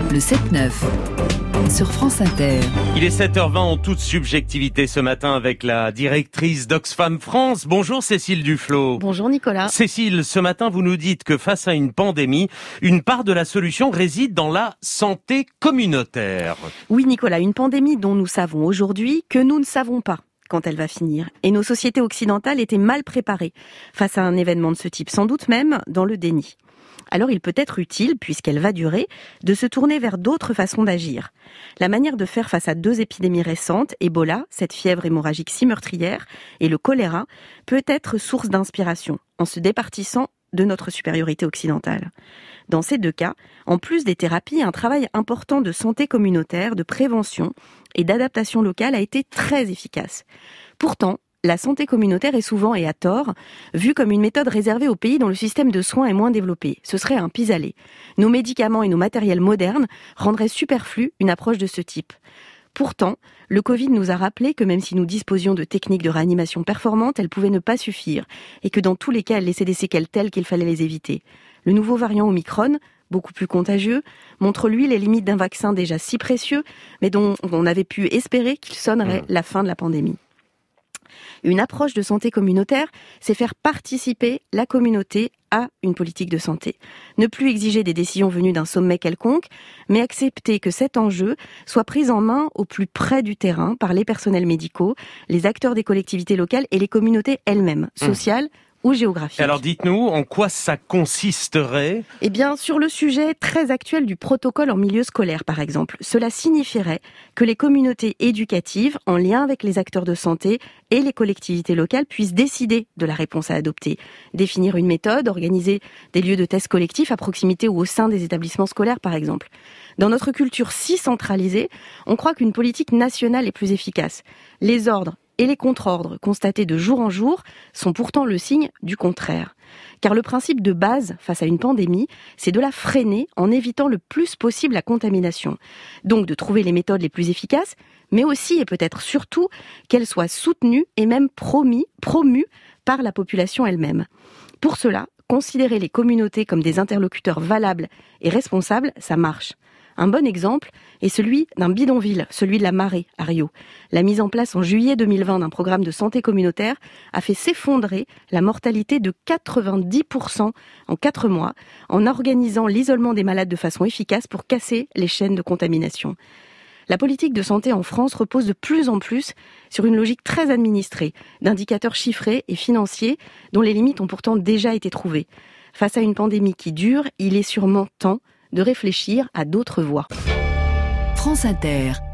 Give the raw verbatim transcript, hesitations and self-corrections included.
Le sept neuf sur France Inter. Il est sept heures vingt en toute subjectivité ce matin avec la directrice d'Oxfam France. Bonjour Cécile Duflot. Bonjour Nicolas. Cécile, ce matin vous nous dites que face à une pandémie, une part de la solution réside dans la santé communautaire. Oui Nicolas, une pandémie dont nous savons aujourd'hui que nous ne savons pas quand elle va finir. Et nos sociétés occidentales étaient mal préparées face à un événement de ce type, sans doute même dans le déni. Alors il peut être utile, puisqu'elle va durer, de se tourner vers d'autres façons d'agir. La manière de faire face à deux épidémies récentes, Ebola, cette fièvre hémorragique si meurtrière, et le choléra, peut être source d'inspiration, en se départissant de notre supériorité occidentale. Dans ces deux cas, en plus des thérapies, un travail important de santé communautaire, de prévention et d'adaptation locale a été très efficace. Pourtant, la santé communautaire est souvent, et à tort, vue comme une méthode réservée aux pays dont le système de soins est moins développé. Ce serait un pis-aller. Nos médicaments et nos matériels modernes rendraient superflue une approche de ce type. Pourtant, le Covid nous a rappelé que même si nous disposions de techniques de réanimation performantes, elles pouvaient ne pas suffire, et que dans tous les cas, elles laissaient des séquelles telles qu'il fallait les éviter. Le nouveau variant Omicron, beaucoup plus contagieux, montre lui les limites d'un vaccin déjà si précieux, mais dont on avait pu espérer qu'il sonnerait la fin de la pandémie. Une approche de santé communautaire, c'est faire participer la communauté à une politique de santé. Ne plus exiger des décisions venues d'un sommet quelconque, mais accepter que cet enjeu soit pris en main au plus près du terrain par les personnels médicaux, les acteurs des collectivités locales et les communautés elles-mêmes, sociales, mmh. ou géographique. Alors dites-nous, en quoi ça consisterait ? Eh bien, sur le sujet très actuel du protocole en milieu scolaire, par exemple, cela signifierait que les communautés éducatives, en lien avec les acteurs de santé et les collectivités locales, puissent décider de la réponse à adopter, définir une méthode, organiser des lieux de tests collectifs à proximité ou au sein des établissements scolaires, par exemple. Dans notre culture si centralisée, on croit qu'une politique nationale est plus efficace. Les ordres et les contre-ordres constatés de jour en jour sont pourtant le signe du contraire. Car le principe de base face à une pandémie, c'est de la freiner en évitant le plus possible la contamination. Donc de trouver les méthodes les plus efficaces, mais aussi et peut-être surtout qu'elles soient soutenues et même promis, promues par la population elle-même. Pour cela, considérer les communautés comme des interlocuteurs valables et responsables, ça marche. Un bon exemple est celui d'un bidonville, celui de la Marée à Rio. La mise en place en juillet deux mille vingt d'un programme de santé communautaire a fait s'effondrer la mortalité de quatre-vingt-dix pour cent en quatre mois en organisant l'isolement des malades de façon efficace pour casser les chaînes de contamination. La politique de santé en France repose de plus en plus sur une logique très administrée, d'indicateurs chiffrés et financiers dont les limites ont pourtant déjà été trouvées. Face à une pandémie qui dure, il est sûrement temps de réfléchir à d'autres voies. France Inter.